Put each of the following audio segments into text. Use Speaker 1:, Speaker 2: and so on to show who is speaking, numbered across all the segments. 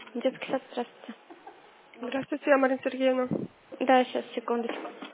Speaker 1: Детский сад, здравствуйте.
Speaker 2: Здравствуйте, я Марина Сергеевна.
Speaker 1: Да, сейчас, секундочку.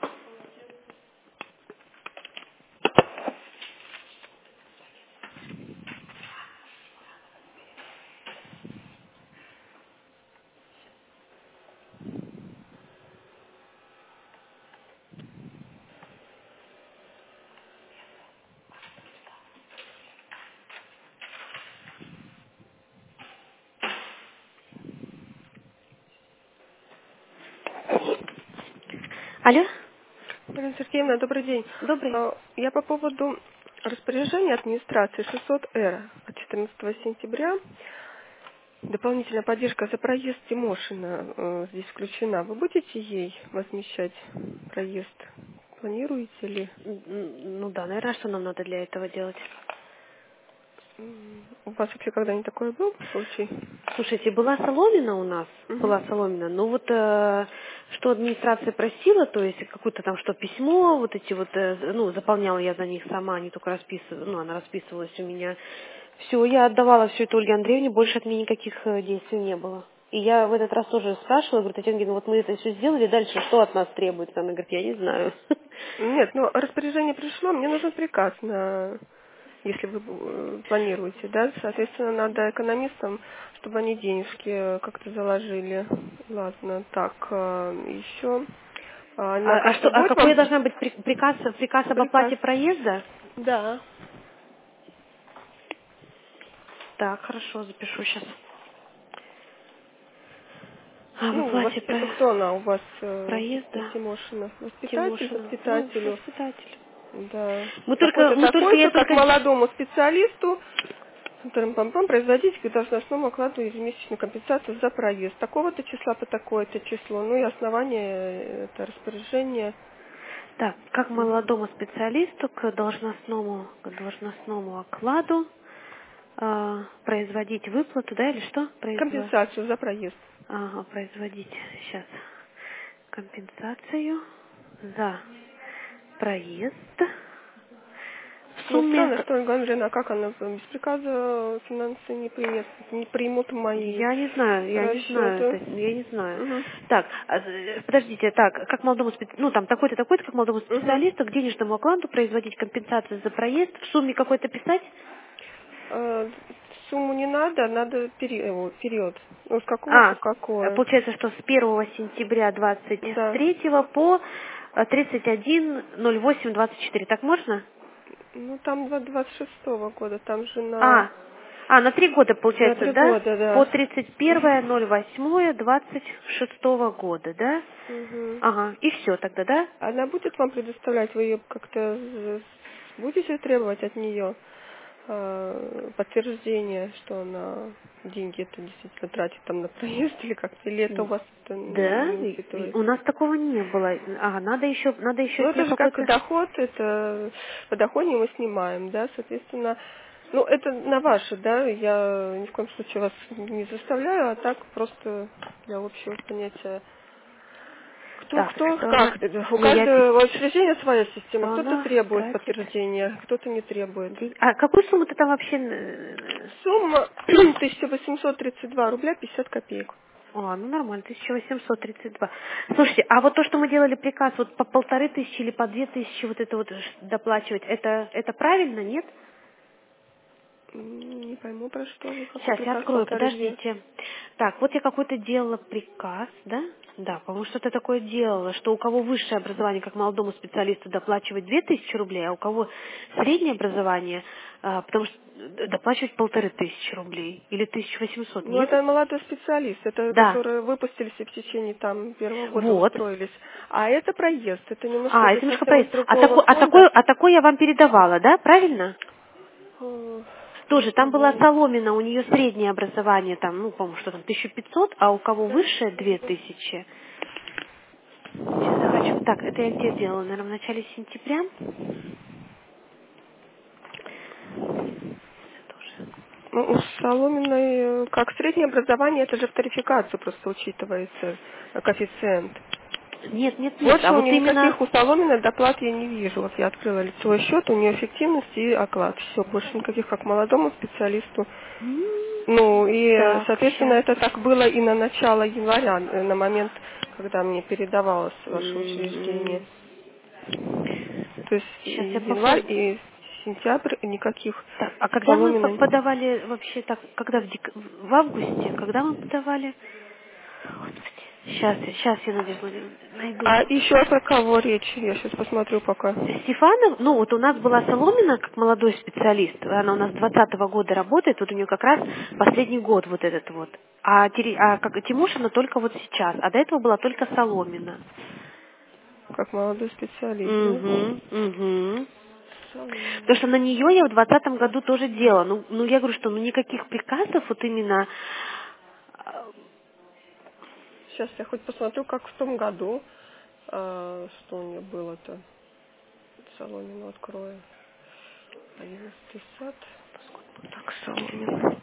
Speaker 1: Алло,
Speaker 2: Марина Сергеевна, добрый день.
Speaker 1: добрый.
Speaker 2: Я по поводу распоряжения администрации 600-Р от 14 сентября. Дополнительная поддержка за проезд Тимошина здесь включена. Вы будете ей возмещать проезд? Планируете ли?
Speaker 1: Ну да, наверное, что нам надо для этого делать?
Speaker 2: У вас вообще когда-нибудь такое был случай?
Speaker 1: Слушайте, была Соломина у нас,
Speaker 2: Мгм.
Speaker 1: была Соломина, но вот что администрация просила, то есть какое-то там что письмо, вот эти вот, ну, заполняла я за них сама, они только расписывала, ну, она расписывалась у меня. Все, я отдавала все это Ольге Андреевне, больше от меня никаких действий не было. И я в этот раз тоже спрашивала, говорю, Татьяна Геннадьевна, вот мы это все сделали, дальше что от нас требуется? Она говорит, я не знаю.
Speaker 2: Нет, ну распоряжение пришло, мне нужен приказ на, если вы планируете, да, соответственно, надо экономистам, чтобы они денежки как-то заложили. Ладно, так, еще на
Speaker 1: А что,
Speaker 2: каждый
Speaker 1: а
Speaker 2: год
Speaker 1: какой
Speaker 2: вам
Speaker 1: должна быть приказ об
Speaker 2: приказ.
Speaker 1: оплате проезда?
Speaker 2: Да.
Speaker 1: Так, хорошо, запишу сейчас. Об
Speaker 2: Ну,
Speaker 1: оплате
Speaker 2: это кто она у вас, сестра
Speaker 1: проезда
Speaker 2: Тимошина? Воспитатель,
Speaker 1: Тимошина. Ну,
Speaker 2: воспитателю.
Speaker 1: воспитатель.
Speaker 2: Да.
Speaker 1: Мы только,
Speaker 2: Такой-то,
Speaker 1: мы только,
Speaker 2: такой-то,
Speaker 1: я
Speaker 2: как
Speaker 1: только...
Speaker 2: молодому специалисту, пам-пам, производитель должностному окладу ежемесячную компенсацию за проезд. Такого-то числа по такое-то число. Ну и основание это распоряжение.
Speaker 1: Так, как
Speaker 2: Мгм.
Speaker 1: молодому специалисту к должностному окладу производить выплату, да, или что?
Speaker 2: Компенсацию за проезд.
Speaker 1: Ага, производить, сейчас, компенсацию за проезд в
Speaker 2: Ну,
Speaker 1: сумме...
Speaker 2: странно, что Ольга Андреевна, а как она без приказа финансы не примут мои
Speaker 1: Я не знаю,
Speaker 2: расчеты.
Speaker 1: я не знаю.
Speaker 2: Угу.
Speaker 1: Так, подождите, так, как молодому ну там такой-то, как молодому
Speaker 2: Угу.
Speaker 1: специалисту к денежному окладу производить компенсацию за проезд, в сумме какой-то писать?
Speaker 2: Сумму не надо, надо период. Ну, с какого по
Speaker 1: А,
Speaker 2: какое.
Speaker 1: получается, что с 1 сентября
Speaker 2: Да.
Speaker 1: 23 по 31.08.24, так можно?
Speaker 2: Ну, там 26-го года, там же
Speaker 1: А, на 3 года,
Speaker 2: на
Speaker 1: получается,
Speaker 2: 3
Speaker 1: да?
Speaker 2: года,
Speaker 1: По
Speaker 2: да.
Speaker 1: 31.08.26 года, да?
Speaker 2: Мгм.
Speaker 1: Ага, и все тогда, да?
Speaker 2: Она будет вам предоставлять, вы ее как-то будете требовать от нее подтверждение, что она деньги это действительно тратит там на проезд или как-то, или это у вас это
Speaker 1: Да,
Speaker 2: не учитывается?
Speaker 1: у нас такого не было. Ага, надо еще
Speaker 2: Ну,
Speaker 1: от нее
Speaker 2: это же как
Speaker 1: какой-то...
Speaker 2: доход, это по доходе мы снимаем, да, соответственно, ну, это на ваше, да, я ни в коем случае вас не заставляю, а так просто для общего понятия.
Speaker 1: Так, что она...
Speaker 2: Как, у
Speaker 1: Не, я...
Speaker 2: каждого учреждения своя система,
Speaker 1: Что
Speaker 2: кто-то
Speaker 1: она
Speaker 2: требует
Speaker 1: тратит...
Speaker 2: подтверждения, кто-то не требует.
Speaker 1: А какую сумму ты там вообще...
Speaker 2: Сумма 1832 рубля 50 копеек.
Speaker 1: Ну нормально, 1832. Слушайте, а вот то, что мы делали приказ вот по 1500 или по 2000 вот это вот доплачивать, это правильно, нет?
Speaker 2: Не пойму, про что вы, какой
Speaker 1: Сейчас я
Speaker 2: приказ
Speaker 1: открою,
Speaker 2: 1500.
Speaker 1: подождите. Так, вот я какой-то делала приказ, да? Да, по-моему, что-то такое делала, что у кого высшее образование, как молодому специалисту, доплачивать 2000 рублей, а у кого среднее образование, потому что доплачивать 1500 рублей или 1800,
Speaker 2: Ну,
Speaker 1: нет?
Speaker 2: это молодой специалист, это
Speaker 1: Да,
Speaker 2: которые выпустились и в течение там первого года
Speaker 1: вот.
Speaker 2: устроились. А это проезд, это немножко уже
Speaker 1: Это немножко
Speaker 2: совсем из
Speaker 1: проезд.
Speaker 2: другого фонда.
Speaker 1: А такой я вам передавала, да, правильно?
Speaker 2: Сейчас
Speaker 1: Тоже, там была
Speaker 2: позвоню.
Speaker 1: Соломина, у нее среднее образование, там, ну, по-моему, что там, 1500, а у кого
Speaker 2: Да.
Speaker 1: высшее 2000. Сейчас я хочу... Так, это я где делала? Наверное, в начале сентября. Тоже.
Speaker 2: Ну, у Соломиной, как среднее образование, это же в тарификацию просто учитывается коэффициент.
Speaker 1: Нет, нет, нет.
Speaker 2: Больше
Speaker 1: А
Speaker 2: у
Speaker 1: вот
Speaker 2: нее
Speaker 1: именно...
Speaker 2: никаких у Соломина доплат я не вижу. Вот я открыла лицевой счет, у нее эффективность и оклад. Все, больше никаких, как молодому специалисту. Ну, и,
Speaker 1: Так,
Speaker 2: соответственно,
Speaker 1: сейчас.
Speaker 2: это так было и на начало января, на момент, когда мне передавалось ваше учреждение. То есть и
Speaker 1: Сейчас я
Speaker 2: январь,
Speaker 1: попробую.
Speaker 2: и сентябрь никаких
Speaker 1: Так, а когда мы
Speaker 2: Соломина.
Speaker 1: подавали вообще так, когда в августе, когда мы подавали? Господи, сейчас я, Надежда Владимировна, найду.
Speaker 2: А еще про кого речь? Я сейчас посмотрю пока.
Speaker 1: Стефанов, ну вот у нас была Соломина как молодой специалист, она у нас с 2020 года работает, вот у нее как раз последний год вот этот вот. А как Тимошина только вот сейчас, а до этого была только Соломина.
Speaker 2: Как молодой специалист, да?
Speaker 1: Угу, угу.
Speaker 2: Соломина.
Speaker 1: Потому что на нее я в 2020 году тоже делала. Ну я говорю, что никаких приказов вот именно...
Speaker 2: Сейчас я хоть посмотрю, как в том году, что у нее было-то. Соломину открою. 11 сад. Так, Соломин.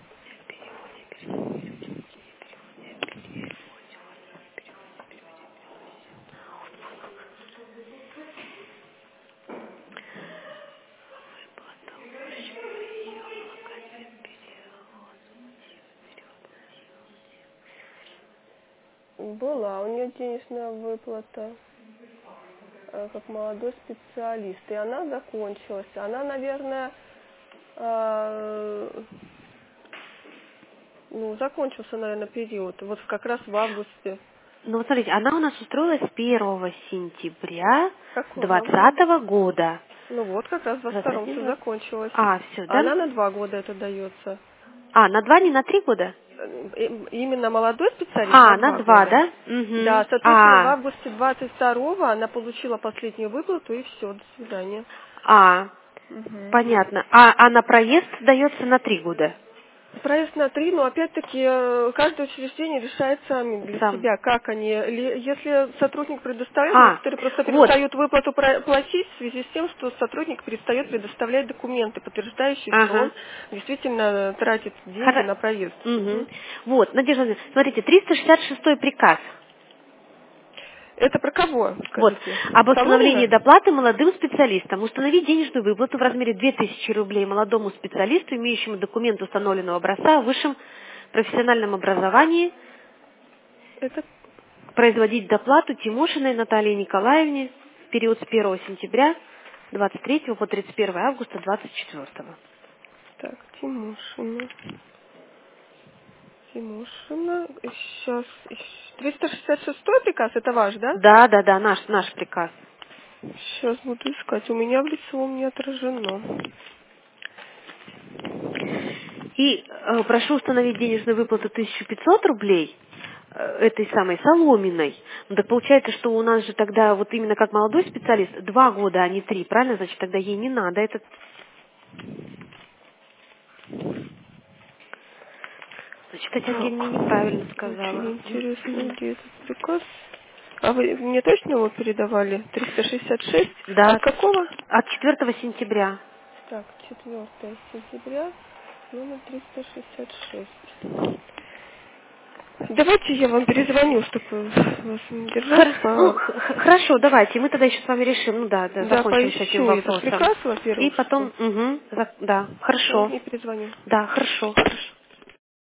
Speaker 2: Была у нее денежная выплата как молодой специалист, и она закончилась. Она, наверное, ну, закончился, наверное, период. Вот как раз в августе.
Speaker 1: Ну вот смотрите, она у нас устроилась 1 сентября
Speaker 2: Какого года?
Speaker 1: 2020 года.
Speaker 2: Ну вот, как раз в 22-м
Speaker 1: 21,
Speaker 2: все
Speaker 1: 20.
Speaker 2: закончилось.
Speaker 1: Все,
Speaker 2: А
Speaker 1: да?
Speaker 2: она на 2 года это дается.
Speaker 1: На 2, не на 3 года?
Speaker 2: Именно молодой специалист на
Speaker 1: На
Speaker 2: 2
Speaker 1: 2,
Speaker 2: года.
Speaker 1: да?
Speaker 2: Да,
Speaker 1: Угу.
Speaker 2: соответственно, в августе 22-го она получила последнюю выплату, и все, до свидания. Мгм.
Speaker 1: Понятно. А на проезд дается на 3 года?
Speaker 2: Проезд на 3, но опять-таки каждое учреждение решает сами для
Speaker 1: Сам.
Speaker 2: себя, как они. Если сотрудник предоставляет, некоторые просто
Speaker 1: Вот.
Speaker 2: перестают выплату платить в связи с тем, что сотрудник перестает предоставлять документы, подтверждающие, что он
Speaker 1: Ага.
Speaker 2: действительно тратит деньги на проезд.
Speaker 1: Угу. Вот, Надежда Владимировна, смотрите, 366 приказ.
Speaker 2: Это про кого,
Speaker 1: Вот.
Speaker 2: скажите?
Speaker 1: Об установлении
Speaker 2: Соломина?
Speaker 1: доплаты молодым специалистам. Установить денежную выплату в размере 2000 рублей молодому специалисту, имеющему документ установленного образца о высшем профессиональном образовании,
Speaker 2: Это
Speaker 1: производить доплату Тимошиной Наталье Николаевне в период с 1 сентября 23 по 31 августа 24.
Speaker 2: так, Тимошина. Тимошина. Сейчас. 366 приказ, это ваш, да?
Speaker 1: Да, наш приказ.
Speaker 2: Сейчас буду искать. У меня в лицевом не отражено.
Speaker 1: И прошу установить денежную выплату 1500 рублей этой самой Соломиной. Ну так получается, что у нас же тогда вот именно как молодой специалист 2 года, а не 3, правильно? Значит, тогда ей не надо этот... Значит, Татьяна
Speaker 2: Так,
Speaker 1: Евгеньевна неправильно сказала.
Speaker 2: очень интересно, где этот приказ. А вы мне точно его передавали? 366?
Speaker 1: Да,
Speaker 2: От какого?
Speaker 1: от 4 сентября.
Speaker 2: Так, 4 сентября, номер 366. Давайте я вам перезвоню, чтобы вас не держать.
Speaker 1: Хорошо, давайте, мы тогда еще с вами решим,
Speaker 2: Да,
Speaker 1: закончим с этим
Speaker 2: поищу этот
Speaker 1: вопросом.
Speaker 2: приказ,
Speaker 1: И
Speaker 2: во-первых, что.
Speaker 1: потом, да,
Speaker 2: Все,
Speaker 1: хорошо.
Speaker 2: и перезвоню.
Speaker 1: Да, хорошо.